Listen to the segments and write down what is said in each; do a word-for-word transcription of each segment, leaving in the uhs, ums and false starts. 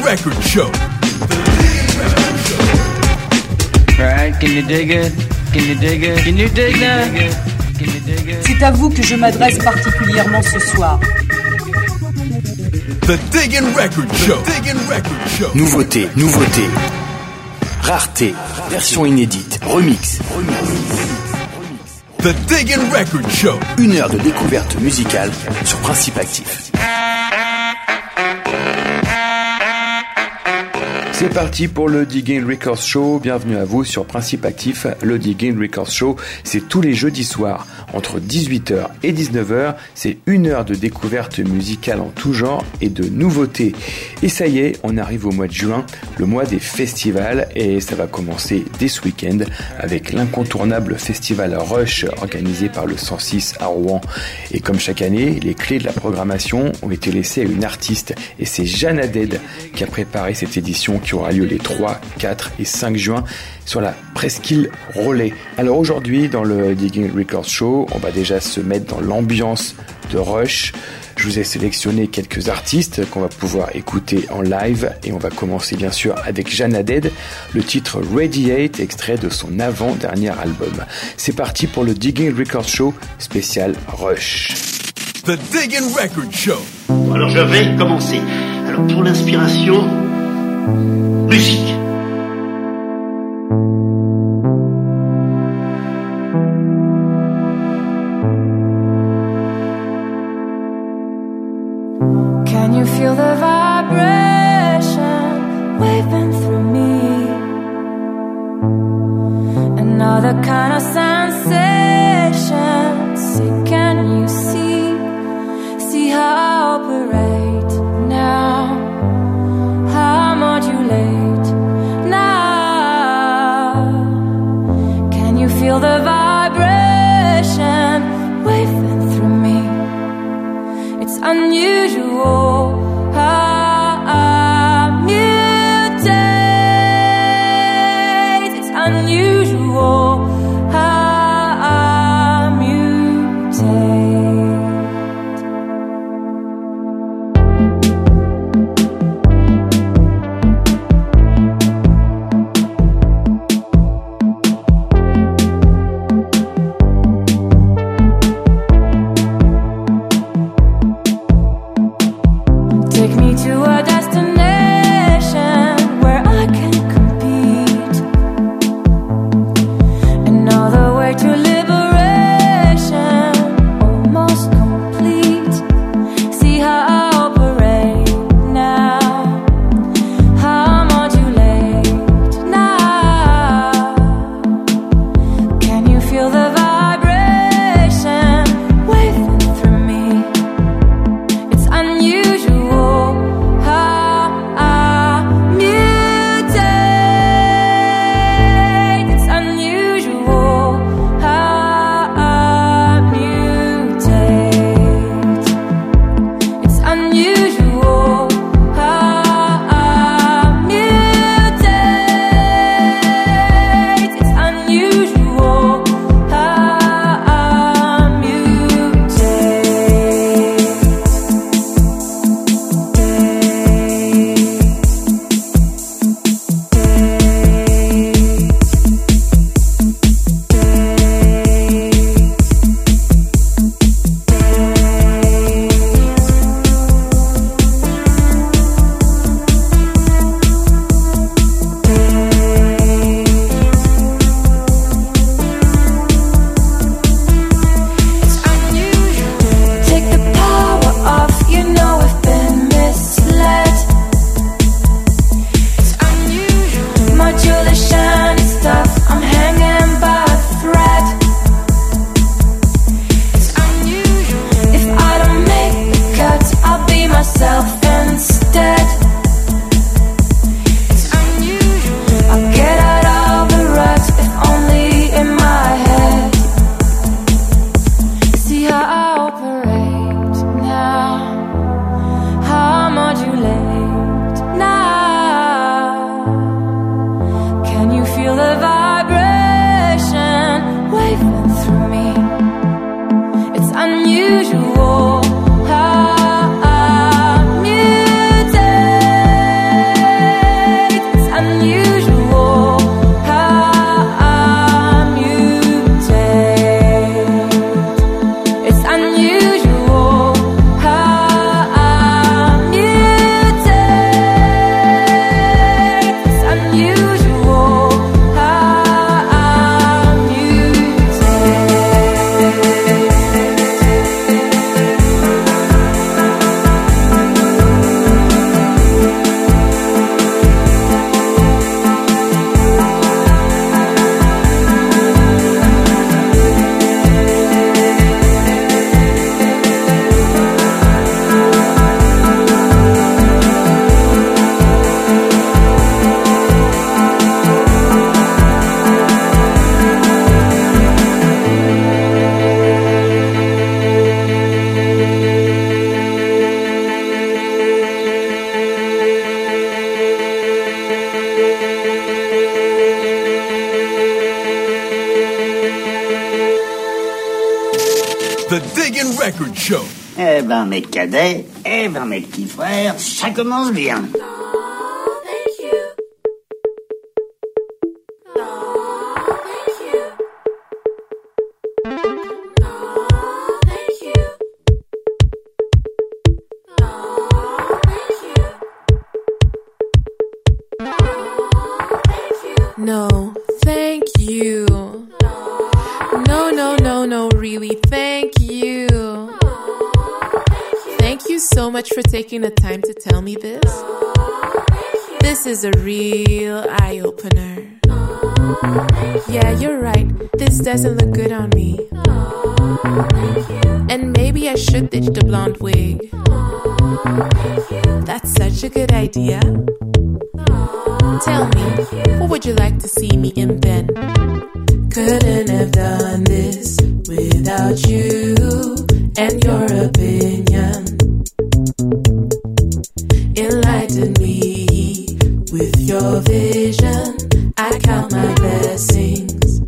Record Show. Alright, can you dig it? Can you dig it? Can you dig that? Can you dig it? C'est à vous que je m'adresse particulièrement ce soir. The Diggin' Record Show. The Diggin' Record Show. Nouveauté, nouveauté. Rareté, version inédite, remix. The Diggin' Record Show. Une heure de découverte musicale sur Principe Actif. C'est parti pour le Diggin' Records Show. Bienvenue à vous sur Principe Actif. Le Diggin' Records Show, c'est tous les jeudis soirs entre dix-huit heures et dix-neuf heures. C'est une heure de découverte musicale en tout genre et de nouveautés. Et ça y est, on arrive au mois de juin, le mois des festivals, et ça va commencer dès ce week-end avec l'incontournable festival Rush organisé par le cent six à Rouen. Et comme chaque année, les clés de la programmation ont été laissées à une artiste, et c'est Jeanne Haddad qui a préparé cette édition qui aura lieu les trois, quatre et cinq juin sur la Presqu'île Rollet. Alors aujourd'hui, dans le Diggin' Records Show, on va déjà se mettre dans l'ambiance de Rush. Je vous ai sélectionné quelques artistes qu'on va pouvoir écouter en live, et on va commencer bien sûr avec Jeanne Haddad, le titre Radiate, extrait de son avant-dernier album. C'est parti pour le Diggin' Records Show spécial Rush. The Diggin' Record Show. Alors je vais commencer. Alors pour l'inspiration, musique. Can you feel the vibration waving through me? Another kind of sensation. See, can you see? See how I operate now? How I modulate now? Can you feel the vibration waving through me? It's unusual how I mutate. It's unusual how I mutate. Take me to a destination where I can compete. Another way to liberation, almost complete. See how I operate now, how I modulate now. Can you feel the vibration waving through me? It's unusual how I mutate. It's unusual how I mutate. It's unusual how I mutate. It's unusual how I Take the power off, you know we've been misled. It's unusual. Modulation is stuff, I'm hanging by a thread. It's unusual. If I don't make the cut, I'll be myself instead. It's unusual. I'll get out of the rut, if only in my head. See how I operate now, how I modulate now. Can you feel the vibration waving through me? It's unusual how I mutate. Record Show. Eh ben, mes cadets, eh ben, mes petits frères, ça commence bien. No, thank you. No, no, no, no, really, thank you. Thank you so much for taking the time to tell me this. This is a real eye-opener. Yeah, you're right, this doesn't look good on me. And maybe I should ditch the blonde wig. That's such a good idea. Tell me, what would you like to see me in then? Couldn't have done this without you and your opinion. Enlighten me with your vision. I count my blessings.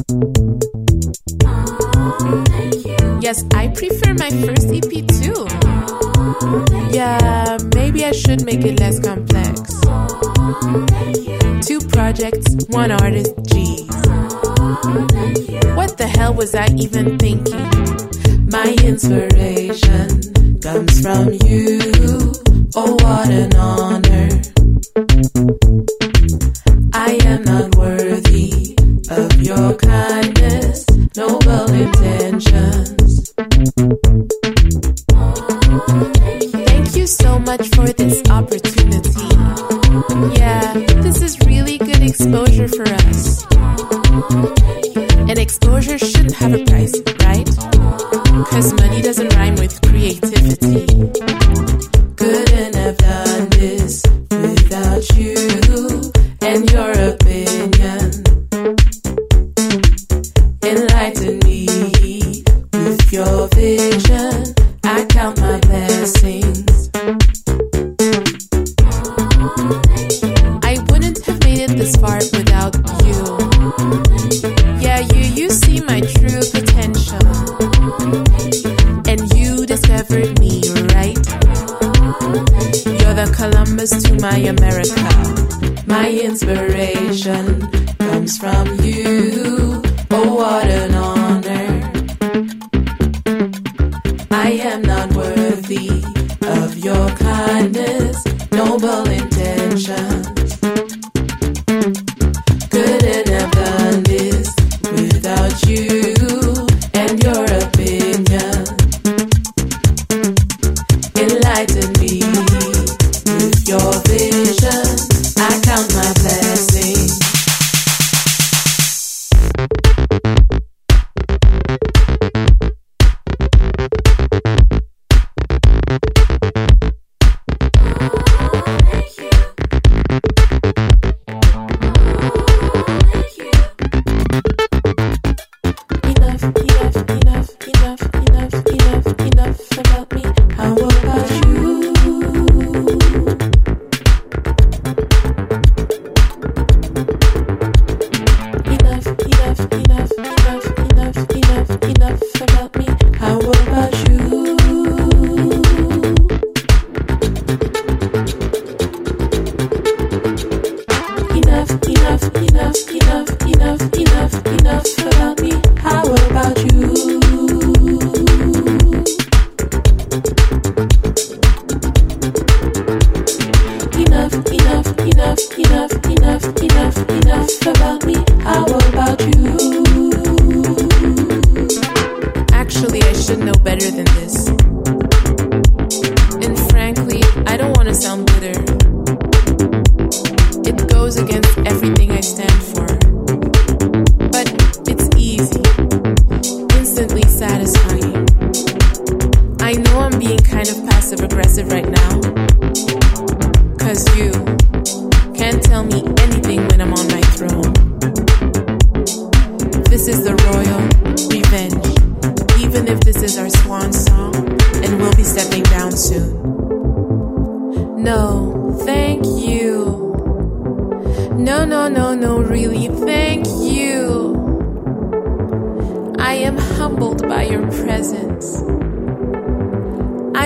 Yes, I prefer my first E P too. Yeah, maybe I should make it less complex. Two projects, one artist, geez. What the hell was I even thinking? My inspiration comes from you. Oh, what an honor. I am not worthy of your kindness, noble intentions. Thank you so much for this opportunity. Yeah, this is really good exposure for us. And exposure shouldn't have a price, right? Cause money doesn't rhyme with creativity. Couldn't have done this without you and your opinion. Enlighten me with your vision. I count my blessings. I wouldn't have made it this far without you. Yeah, you, you see my true potential. And you discovered me, right? You're the Columbus to my America. My inspiration comes from you. Oh, what an honor. I am not worthy of your kindness, noble intentions. Couldn't have done this without you and your opinion. Enlighten me with your vision. I count my blessings.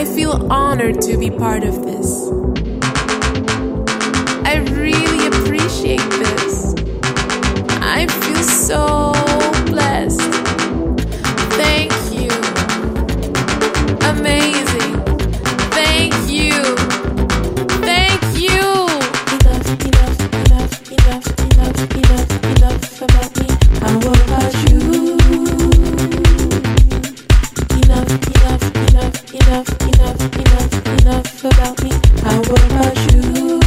I feel honored to be part of this. I really appreciate this. I feel so blessed. Thank you. Amazing. Thank you. Thank you. Enough, enough, enough, enough, enough, enough, enough about me. How about you? Enough, enough, enough, enough, enough, enough, enough about me. How about you?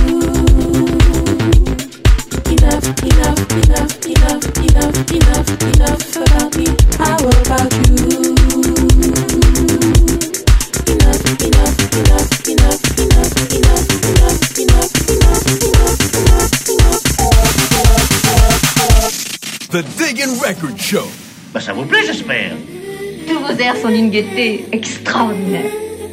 Enough, enough, enough, enough, enough, enough, enough about me. How about you? Enough, enough, enough, enough, enough, enough, enough, enough, enough, enough, enough. The Diggin' Record Show. Bah ça vous plaît, j'espère. Tous vos airs sont d'une gaieté extraordinaire.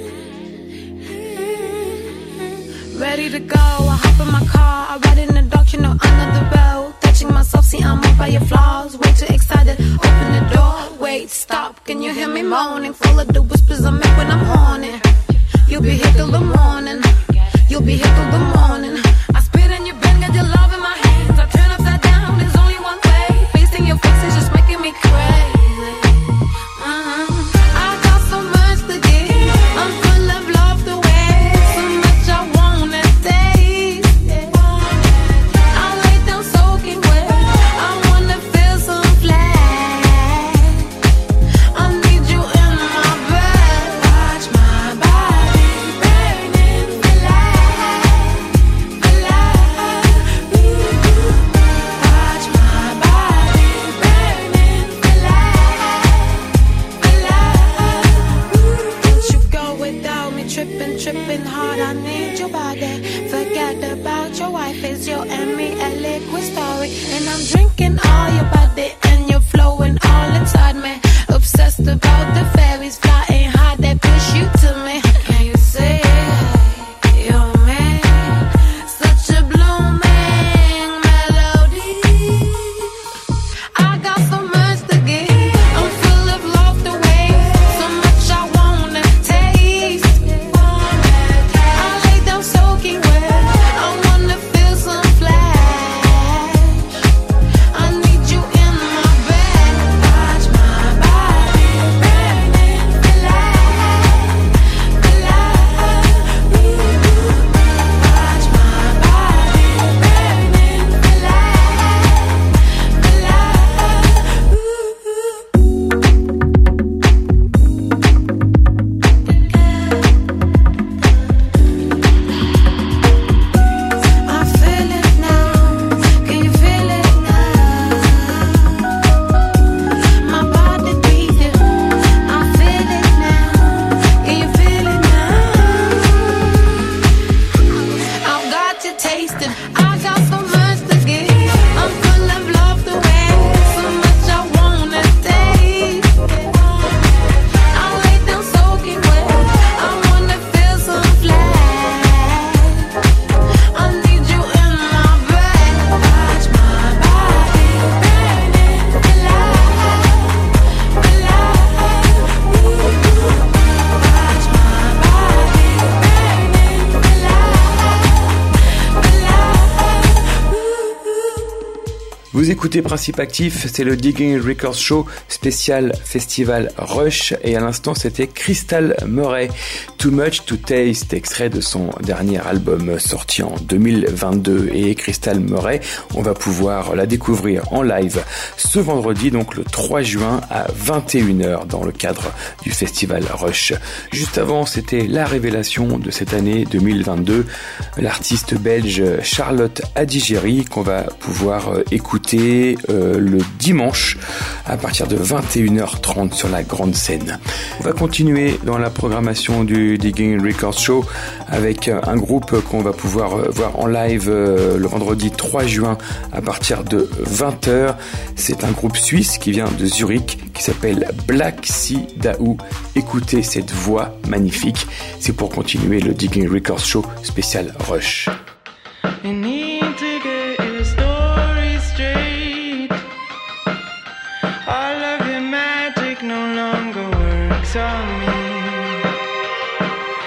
Ready to go, I hop in my car, I ride in the dark, you know, under the bell. Touching myself, see I'm moved by your flaws. Way too excited, open the door. Wait, stop, can you hear me moaning? Full of the whispers I make when I'm horny. You'll be here till the morning. You'll be here till the morning. I spit in your bed, got your love in my hands. I turn upside down, there's only one way. Facing your face is just making me crazy. Uh-huh. I got so much to give, I'm full of love the way. So much I wanna taste. I lay down soaking wet, I wanna feel some flesh. I need you in my bed. Watch my body burning for life, for life. Watch my body burning for life, for life. Don't you go without me, tripping, tripping hard. I need your body. Forget about your wife, it's you and me, a liquid story. And I'm drinking all your body and you're flowing all inside me. Obsessed about the fairies flying high, they push you to me. Can you see you're me? Such a blooming melody. I got so much to give, I'm full of love the way. So much I wanna taste. I lay down soaking wet, I wanna feel some flesh. I need you in my bed. Watch my body burning for life, for life. Watch my body burning for life, for life. I feel it now, can you feel it now? My body beating, I feel it now, can you feel it now? I've got you tasting, I got so much to give, I'm full of love the way, so much I wanna taste. I lay down soaking wet, I wanna feel some flesh. I need you in my bed. Watch my body burning for life, for life. Watch my body burning for life, for life. Vous écoutez Principe Actif, c'est le Digging Records Show spécial Festival Rush et à l'instant c'était Crystal Murray, Too Much to Taste, extrait de son dernier album sorti en deux mille vingt-deux. Et Crystal Murray, on va pouvoir la découvrir en live ce vendredi, donc le trois juin à vingt et une heures dans le cadre du Festival Rush. Juste avant, c'était la révélation de cette année deux mille vingt-deux, l'artiste belge Charlotte Adigéry qu'on va pouvoir écouter euh, le dimanche à partir de vingt et une heures trente sur la grande scène. On va continuer dans la programmation du Digging Records Show avec un groupe qu'on va pouvoir voir en live euh, le vendredi trois juin à partir de vingt heures. C'est un groupe suisse qui vient de Zurich qui s'appelle Black Sea Dahoo. Écoutez cette voix magnifique. C'est pour continuer le Digging Records Show spécial Rush. You need to get your story straight. All of your magic no longer works on me.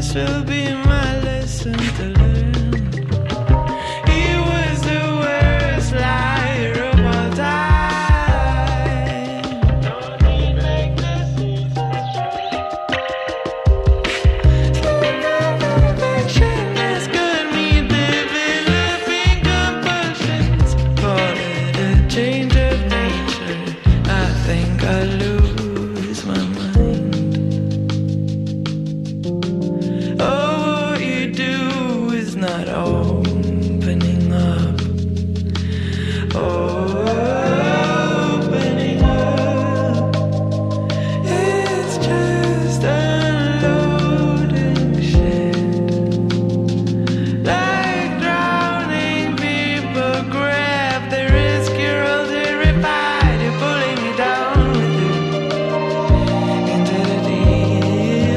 this will be my lesson to learn. He was the worst liar of all time. Don't need make this perfection is good. Me developing compulsions. Call it a change of nature. I think I lose my mind. Oh, what you do is not opening up. Opening up. It's just unloading shit. Like drowning people grab the risk. You're all terrified. You're pulling me down with you into the deep.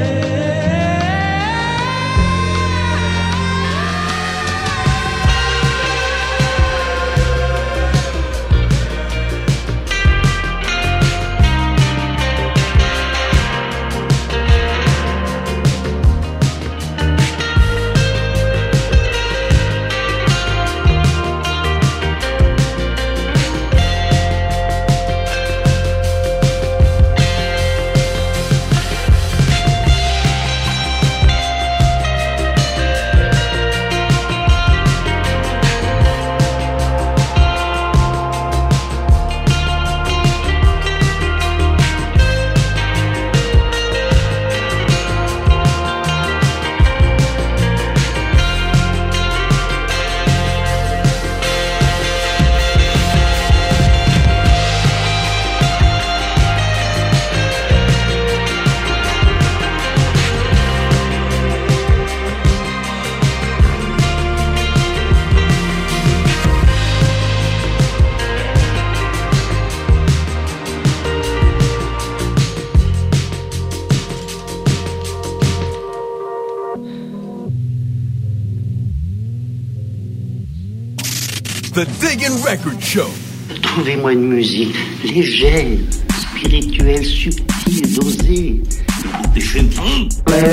The Diggin' Record Show. Trouvez-moi une musique légère, spirituelle, subtile, dosée. Dépêchez-vous.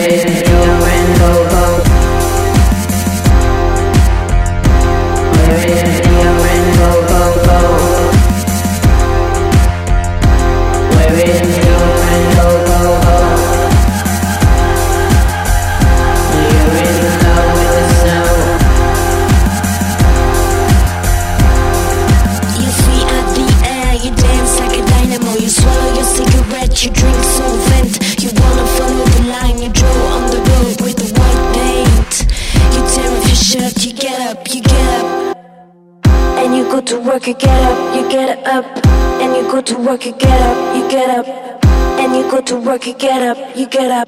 You drink solvent, you wanna follow the line. You draw on the road with the white paint. You tear off your shirt, you get up, you get up. And you go to work, you get up, you get up. And you go to work, you get up, you get up. And you go to work, you get up, you get up.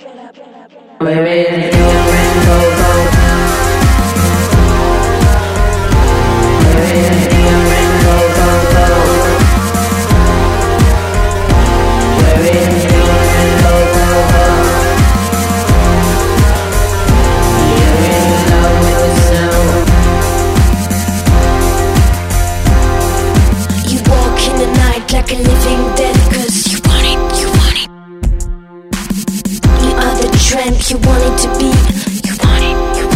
Like a living dead, cause you want it, you want it. You are the trend, you want it to be. You want it, you want it.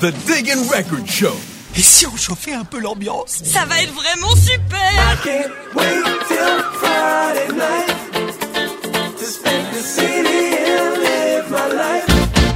The Diggin' Record Show. Et si on chauffait un peu l'ambiance? Ça va être vraiment super! I can't wait till Friday night to spend the city and live my life.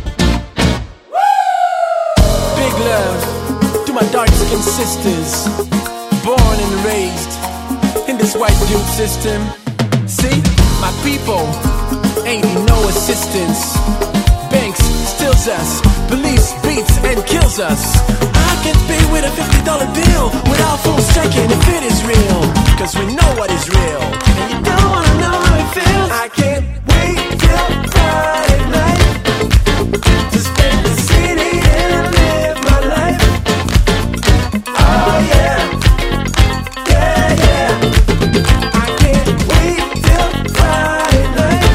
Woo! Big love to my dark-skinned sisters, born and raised in this white dude system. See, my people ain't need no assistance. Banks steals us, police beats and kills us. I can't pay with a fifty dollar bill without fools checking if it is real. Cause we know what is real, and you don't wanna know how it feels. I can't wait till Friday night to spend the city and live my life. Oh yeah, yeah, yeah. I can't wait till Friday night.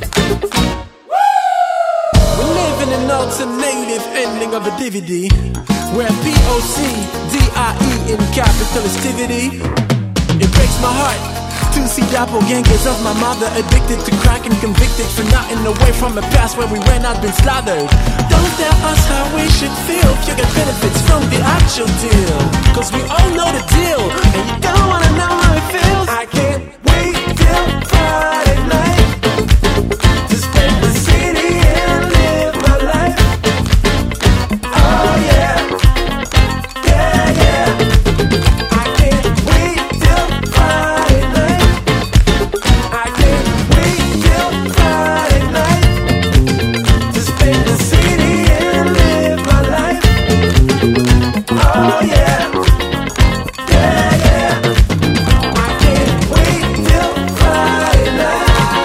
Woo! We live in an alternative ending of a D V D, where P O C D I E in capitalistivity. It breaks my heart to see doppelgangers of my mother addicted to crack and convicted for nothing away from a past where we ran out been slaughtered. Don't tell us how we should feel if you get benefits from the actual deal. Cause we all know the deal, and you don't wanna know how it feels. I can't wait till Friday night to spend the city and live my life. Oh yeah, yeah, yeah. I can't wait till Friday night. I can't wait till Friday night to spend the city and live my life. Oh yeah, yeah, yeah. I can't wait till Friday night.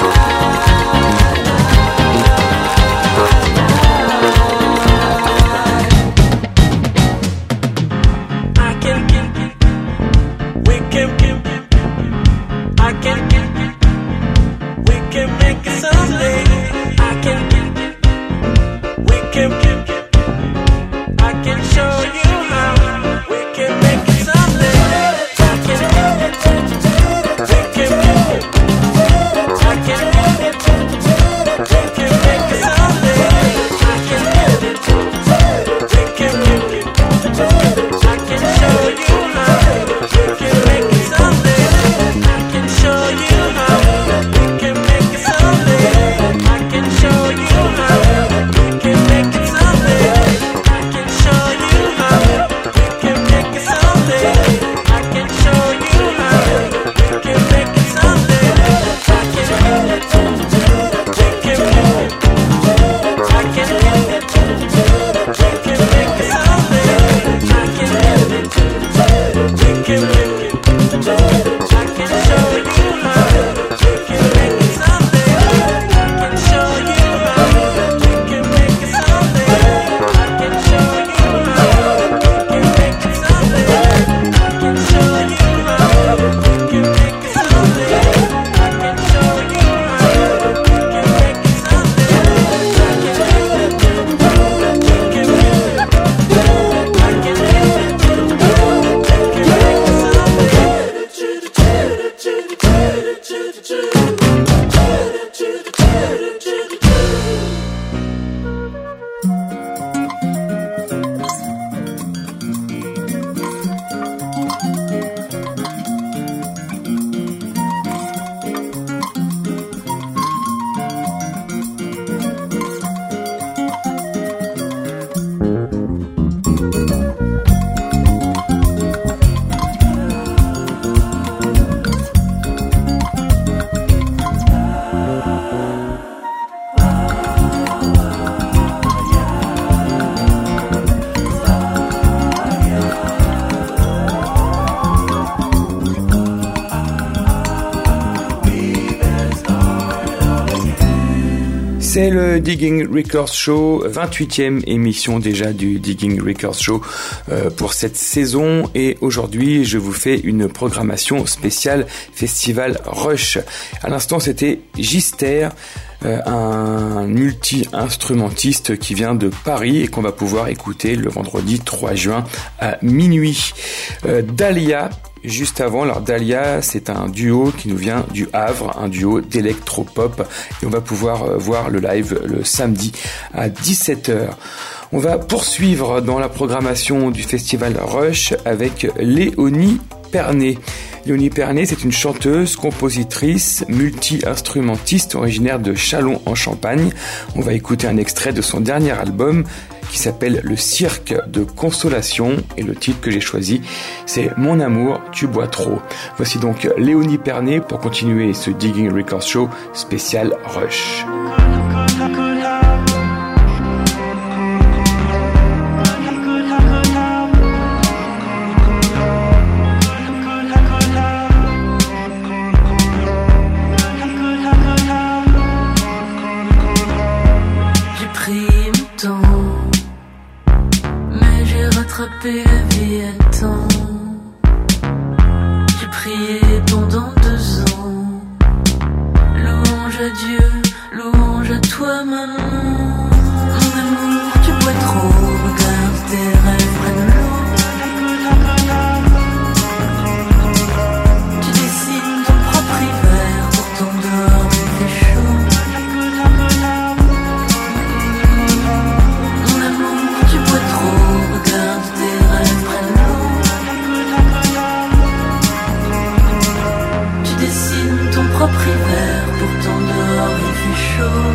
I can, we can, I can, we can make it someday. I can, we can, I can show you how we can make it someday. I can, we can, I can, we can make it someday. I can, we can, I can show you how we can make it someday. I can show you how we can make it someday. I can show you how we can make it someday. I can show you how we can make it someday. I can show you how we can make it someday. I can, we can, I can, we can make it someday. I can, we can, I can show you how we can make it someday. I can show you how we can make it someday. I can show you how we can make it someday. I can show you how we can make it someday. I can show you how we can make it someday. C'est le Digging Records Show, vingt-huitième émission déjà du Digging Records Show euh, pour cette saison, et aujourd'hui je vous fais une programmation spéciale Festival Rush. À l'instant c'était Gister, euh, un multi-instrumentiste qui vient de Paris et qu'on va pouvoir écouter le vendredi trois juin à minuit. Euh, Dahlia, Juste avant, alors Dahlia, c'est un duo qui nous vient du Havre, un duo d'électropop. Et on va pouvoir voir le live le samedi à dix-sept heures. On va poursuivre dans la programmation du festival Rush avec Léonie Pernet. Léonie Pernet, c'est une chanteuse, compositrice, multi-instrumentiste originaire de Châlons en Champagne. On va écouter un extrait de son dernier album qui s'appelle Le Cirque de Consolation et le titre que j'ai choisi, c'est Mon amour, tu bois trop. Voici donc Léonie Pernet pour continuer ce Digging Records Show spécial Rush. Rattraper la vie à temps. J'ai prié pendant deux ans. Louange à Dieu, louange à toi maman. Mon amour, tu bois trop. Regarde tes rêves prennent l'eau. Tu dessines ton propre hiver. Pourtant dehors il fait chaud. Mon amour, tu bois trop. Regarde tes rêves prennent l'eau. Tu dessines ton propre hiver, pourtant dehors il fait chaud.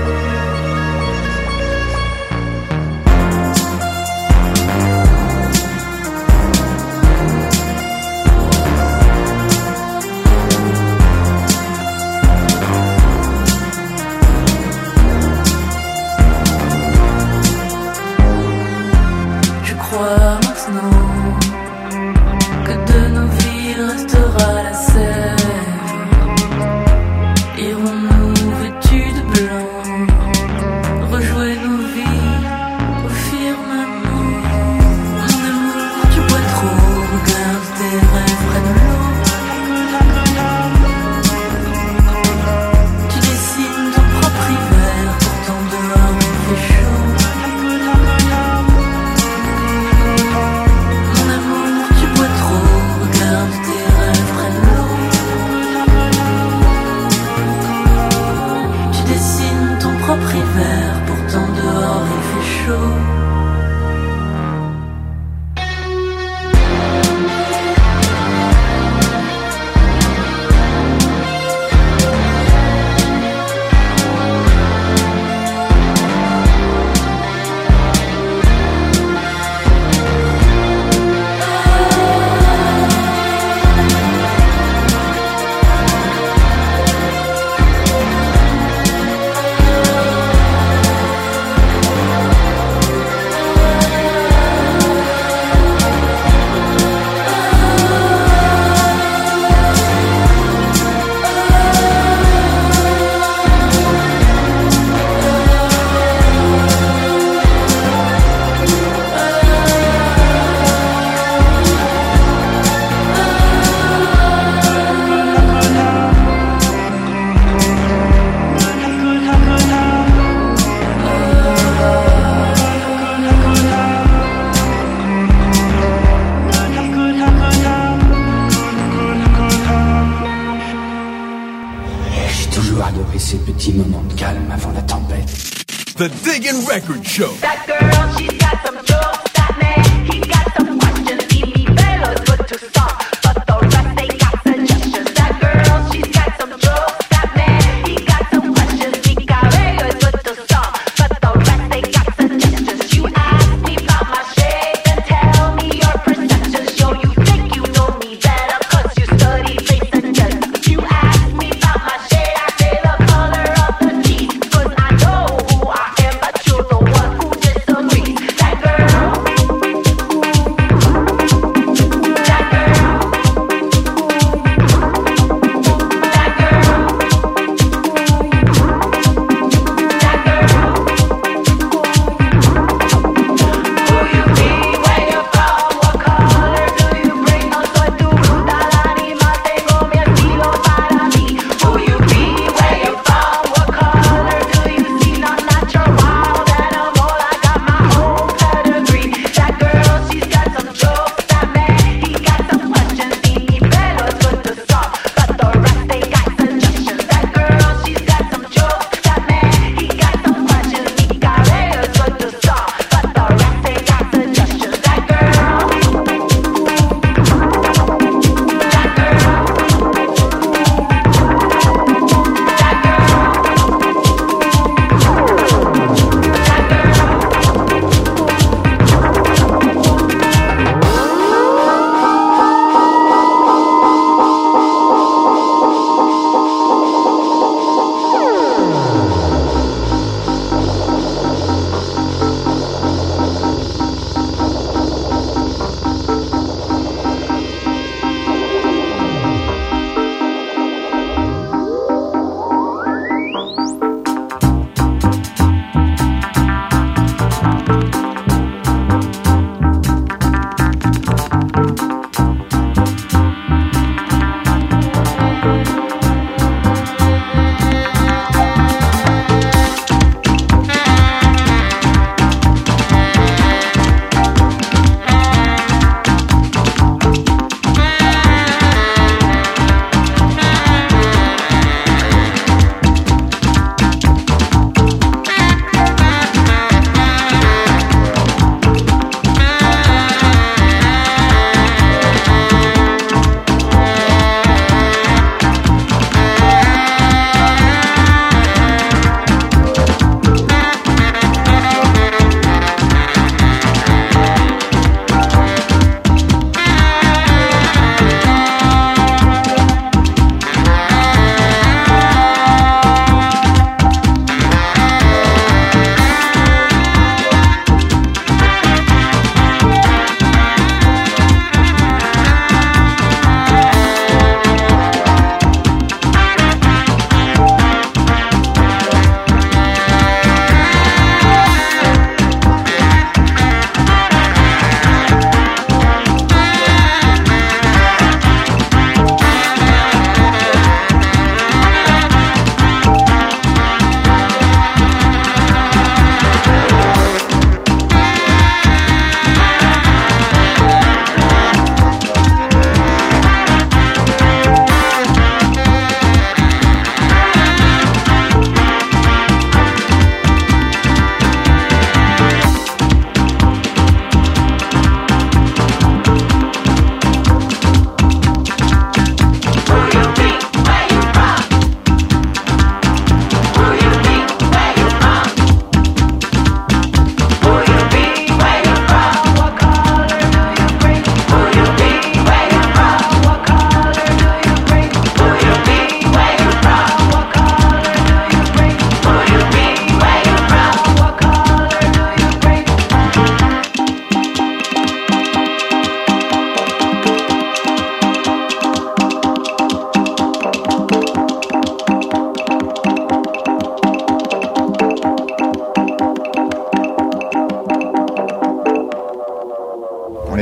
The Diggin' Record Show. That girl, she's got some jokes. That man, he got some questions. Y mi pelo es good to start, but the rest they got suggestions. That girl, she's got some jokes. That man, he got some questions. Mi cabello es good to start, but the rest they got suggestions. You ask me about my shape and tell me your perceptions. Yo, you think you know me better 'cause you study face and gender. You ask me about my shade, I say the color of the teeth, 'cause I know who I am, but you're the one who disagrees. That girl, that girl.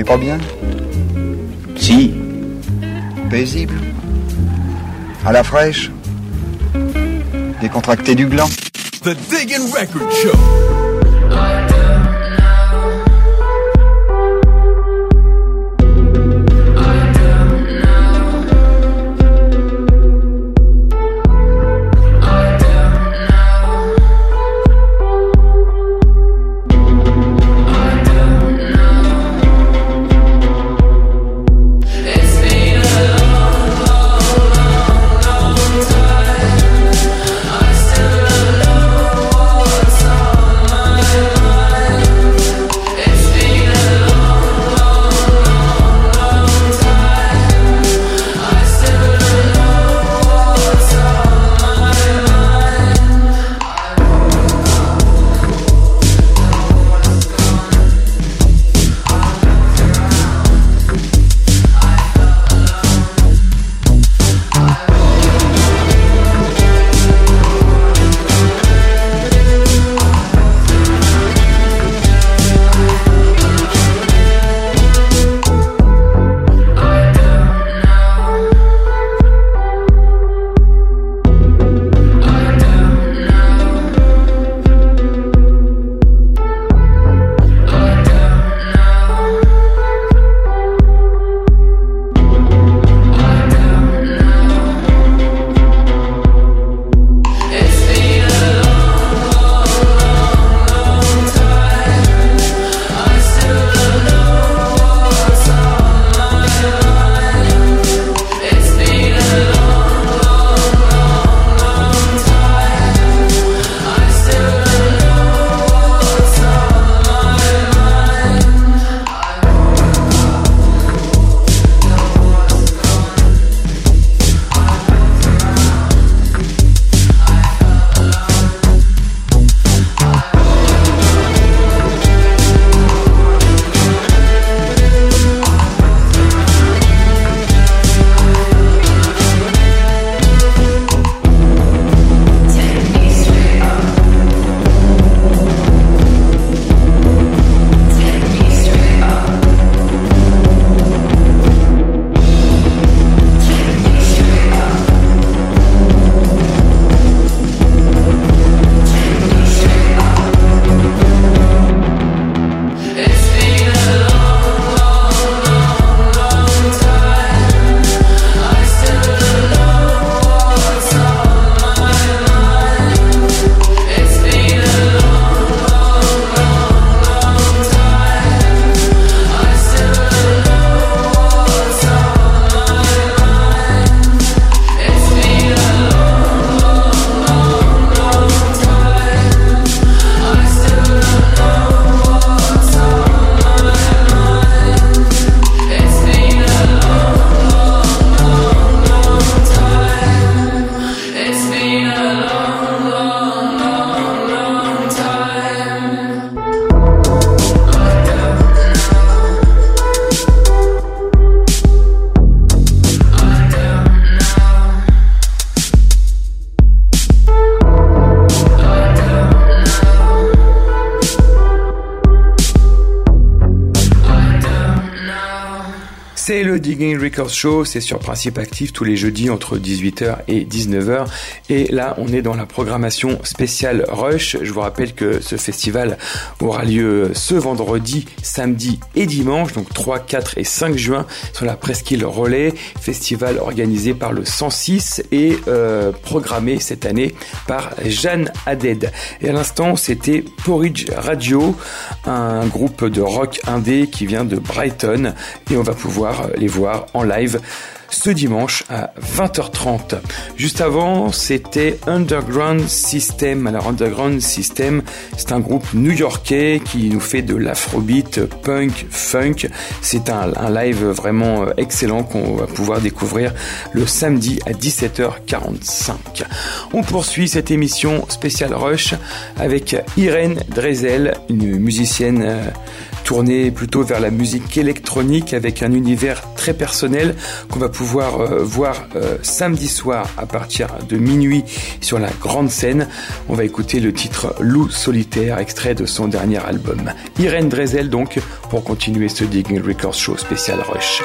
pas bien? Si. Paisible? À la fraîche? Décontracté du gland? The Diggin' Record Show. C'est le Diggin' Records Show, c'est sur Principe Actif tous les jeudis entre dix-huit heures et dix-neuf heures. Et là, on est dans la programmation spéciale Rush. Je vous rappelle que ce festival aura lieu ce vendredi, samedi et dimanche, donc trois, quatre et cinq juin, sur la Presqu'île Relais. Festival organisé par le cent six et euh, programmé cette année par Jeanne Haddad. Et à l'instant, c'était Porridge Radio, un groupe de rock indé qui vient de Brighton. Et on va pouvoir les voir en live ce dimanche à vingt heures trente. Juste avant, c'était Underground System. Alors Underground System, c'est un groupe new-yorkais qui nous fait de l'afrobeat, punk, funk. C'est un, un live vraiment excellent qu'on va pouvoir découvrir le samedi à dix-sept heures quarante-cinq. On poursuit cette émission spéciale Rush avec Irène Drezel, une musicienne tourner plutôt vers la musique électronique avec un univers très personnel qu'on va pouvoir euh, voir euh, samedi soir à partir de minuit sur la grande scène. On va écouter le titre Loup solitaire, extrait de son dernier album. Irène Dresel donc, pour continuer ce Digging Records Show spécial Rush.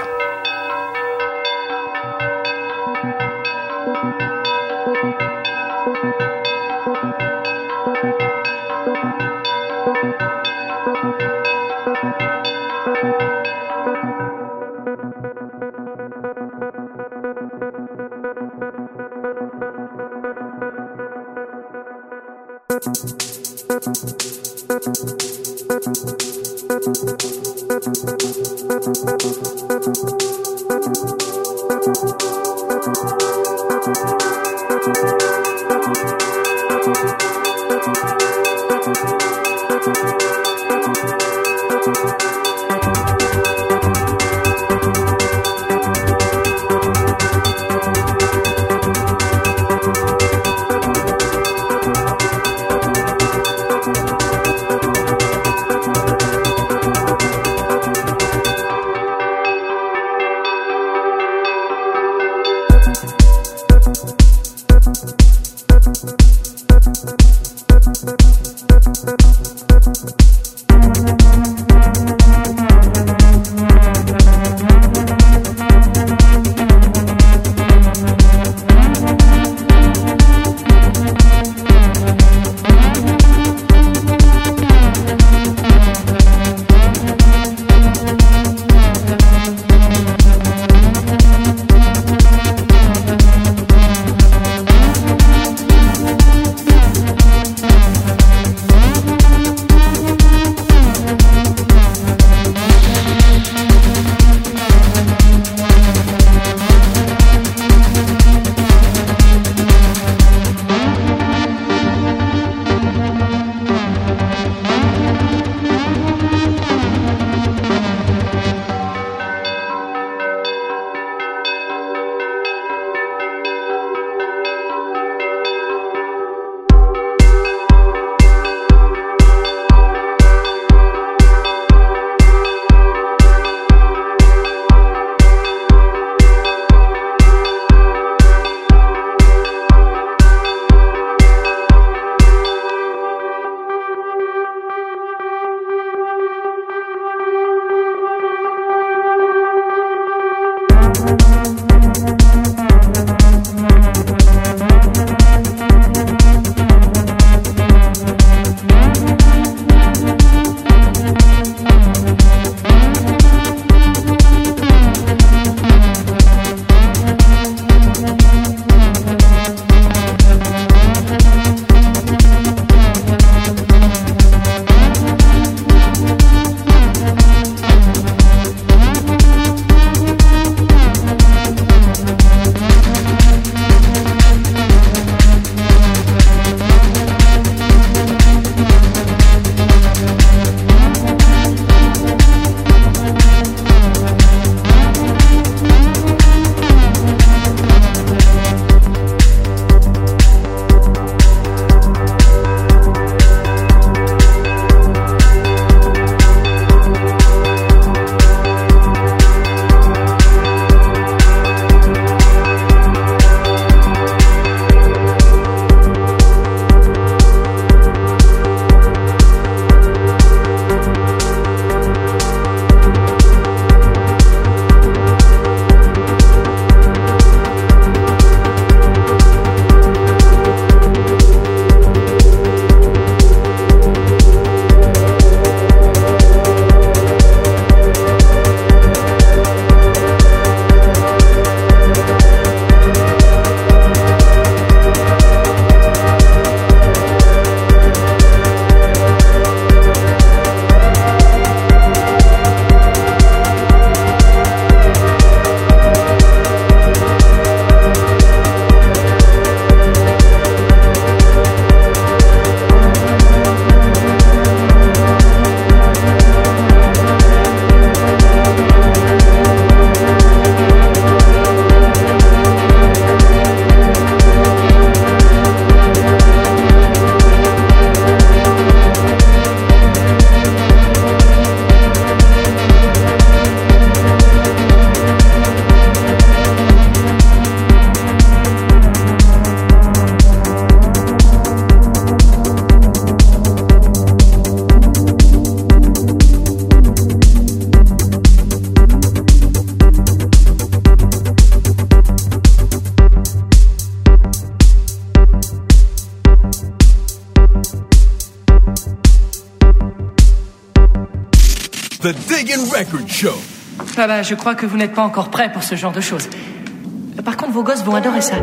The Diggin' Record Show. Ah bah, je crois que vous n'êtes pas encore prêts pour ce genre de choses. Par contre, vos gosses vont adorer ça.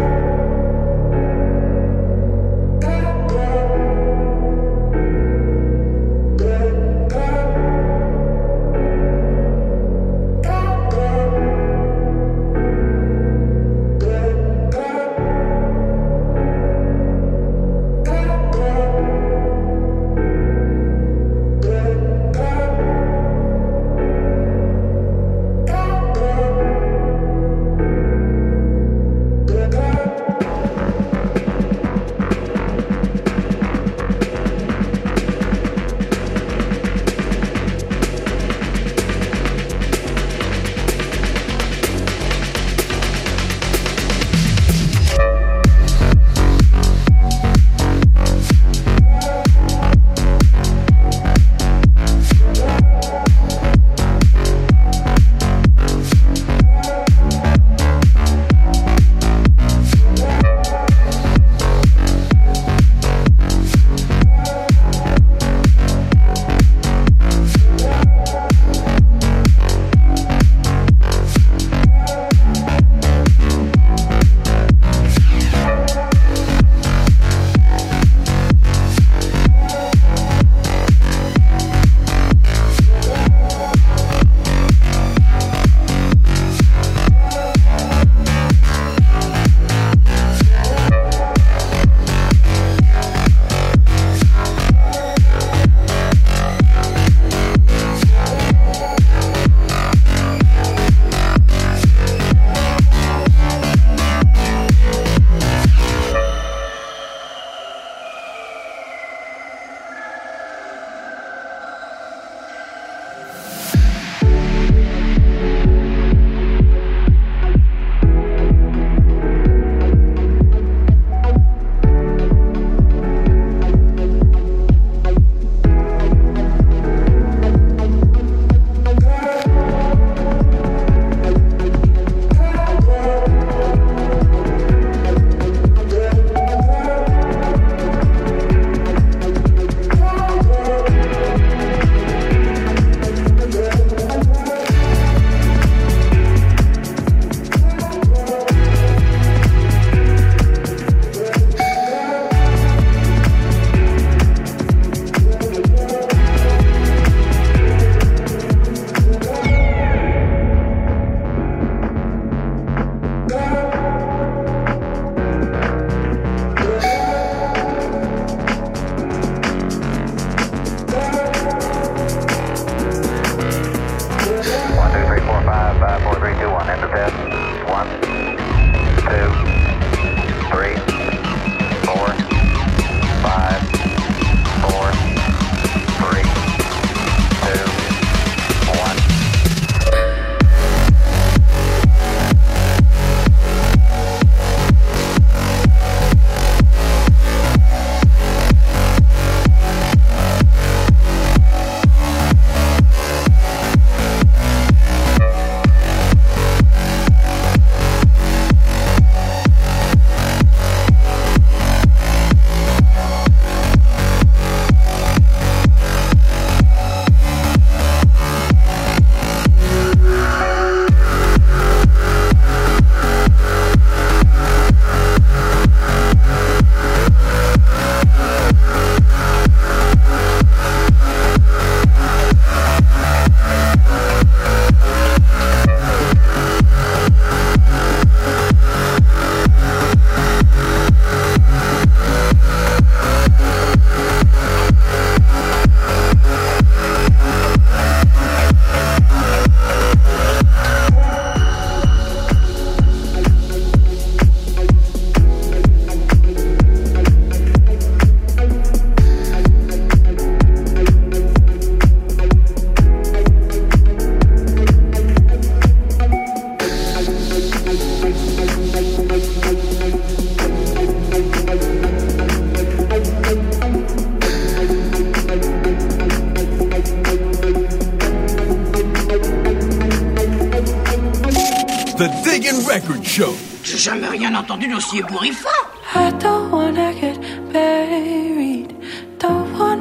The Diggin' Record Show. J'ai jamais rien entendu d'aussi ébouriffant. I don't wanna get buried. Don't wanna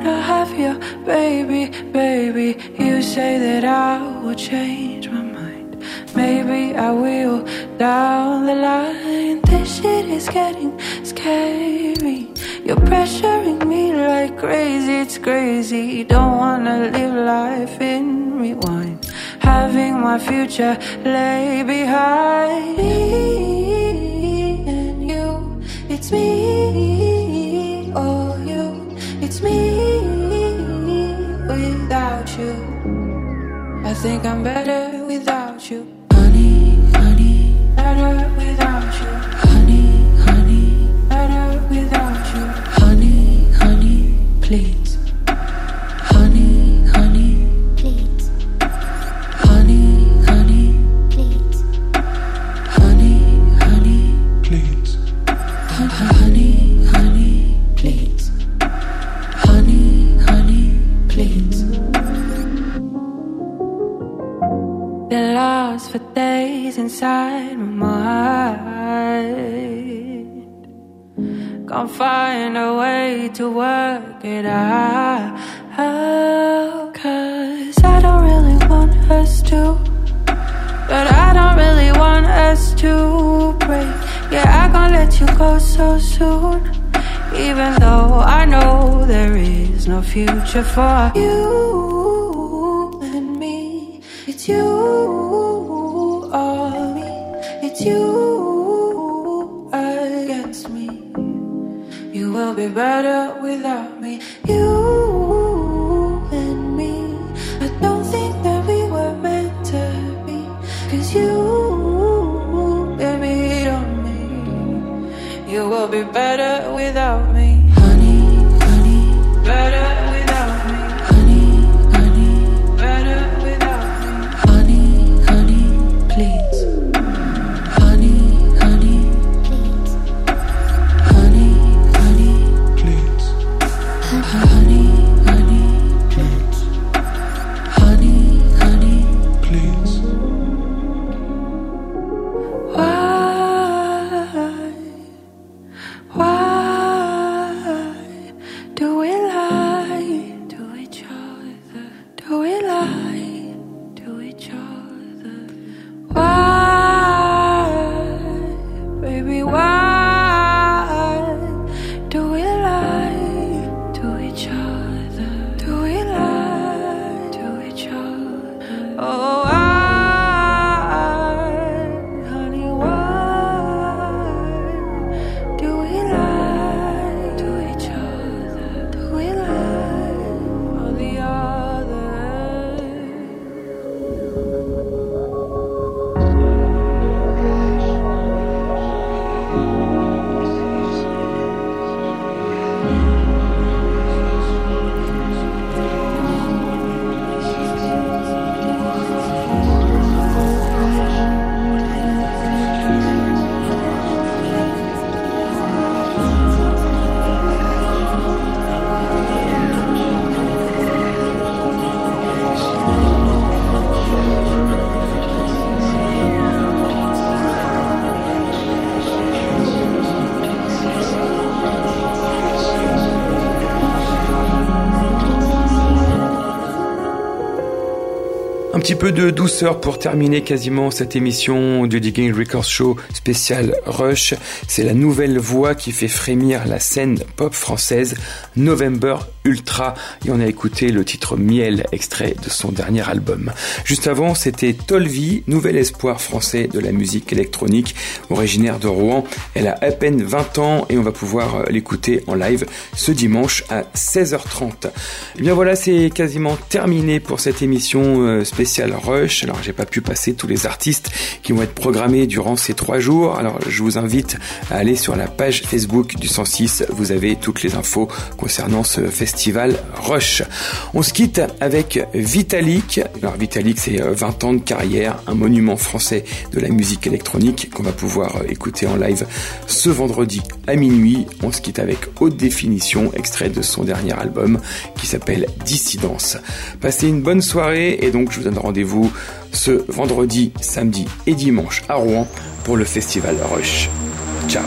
wanna have you, baby, baby. You say that I will change my mind. Maybe I will down the line. This shit is getting scary. You're pressuring me like crazy, it's crazy. Don't wanna live life in rewind. Having my future lay behind me and you. It's me, oh you. It's me without you. I think I'm better without you. Honey, honey, better without you. Honey, honey, better without you. Honey, honey, please. Honey, honey, please. Honey, honey, please. Honey, honey, please. Honey, honey, please. Honey, honey, please. Been lost for days inside my mind. Can't find a way to work it out. Cause I don't really want us to, but I don't really want us to break. Yeah, I can't let you go so soon, even though I know there is no future for you and me. It's you or me. It's you against me. You will be better without me. You and me. I don't think that we were meant to be. Cause you, baby, don't me. You will be better without me. Honey, honey, better without me. Honey, honey, better without me. Honey, honey, please. Honey, honey, please. Honey, honey, please. Honey, honey, please. Honey, honey, please. Why, why do we lie to each other? Do we lie to each other? Why, baby, why do we lie to each other? Do we lie to each other? Oh, why, honey, why do we lie to each other? Do we lie on the other? Un petit peu de douceur pour terminer quasiment cette émission du Digging Records Show spécial Rush. C'est la nouvelle voix qui fait frémir la scène pop française, November Ultra. Et on a écouté le titre Miel, extrait de son dernier album. Juste avant, c'était Tolvi, nouvel espoir français de la musique électronique, originaire de Rouen. Elle a à peine vingt ans et on va pouvoir l'écouter en live ce dimanche à seize heures trente. Et bien voilà, c'est quasiment terminé pour cette émission spéciale Rush. Alors j'ai pas pu passer tous les artistes qui vont être programmés durant ces trois jours. Alors je vous invite à aller sur la page Facebook du cent six. Vous avez toutes les infos concernant ce festival Rush. On se quitte avec Vitalik. Alors Vitalik, c'est vingt ans de carrière, un monument français de la musique électronique qu'on va pouvoir écouter en live ce vendredi à minuit. On se quitte avec Haute Définition, extrait de son dernier album qui s'appelle Dissidence. Passez une bonne soirée et donc je vous donne rendez-vous ce vendredi, samedi et dimanche à Rouen pour le festival Rush. Ciao.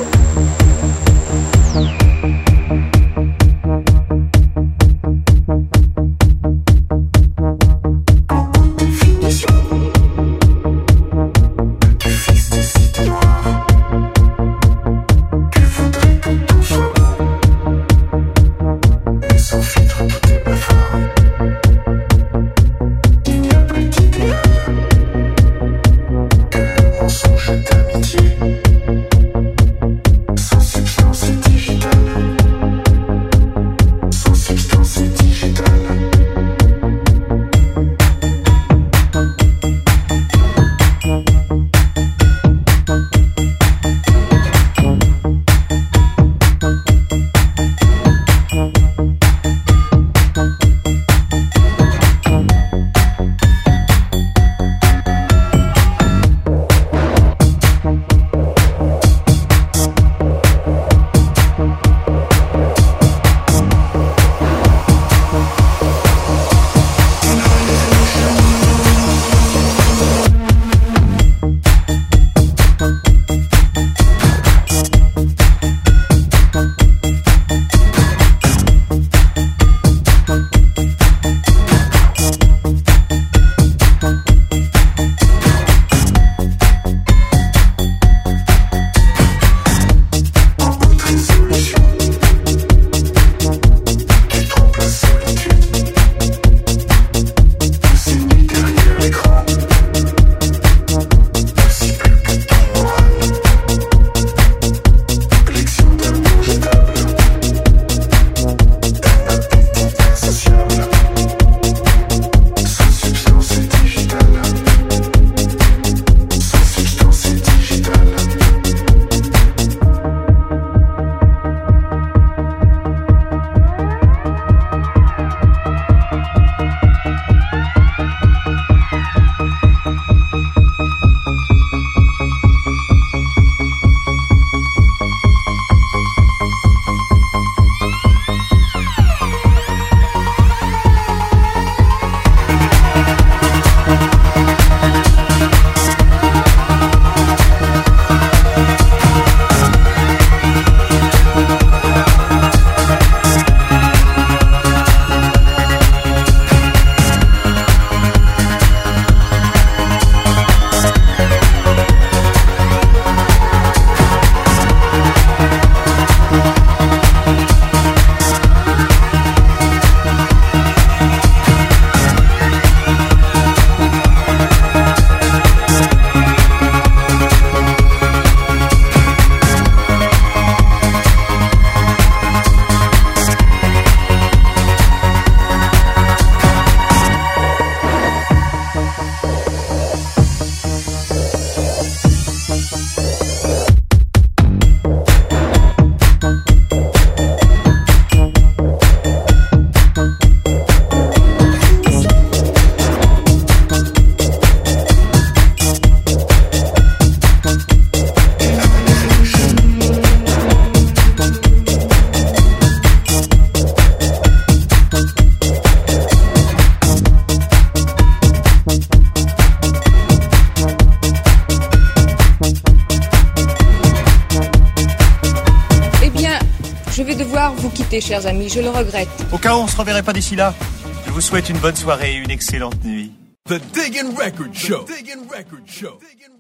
vais devoir vous quitter, chers amis, je le regrette. Au cas où on se reverrait pas d'ici là, je vous souhaite une bonne soirée et une excellente nuit. The Diggin' Record Show. The Diggin' Record Show.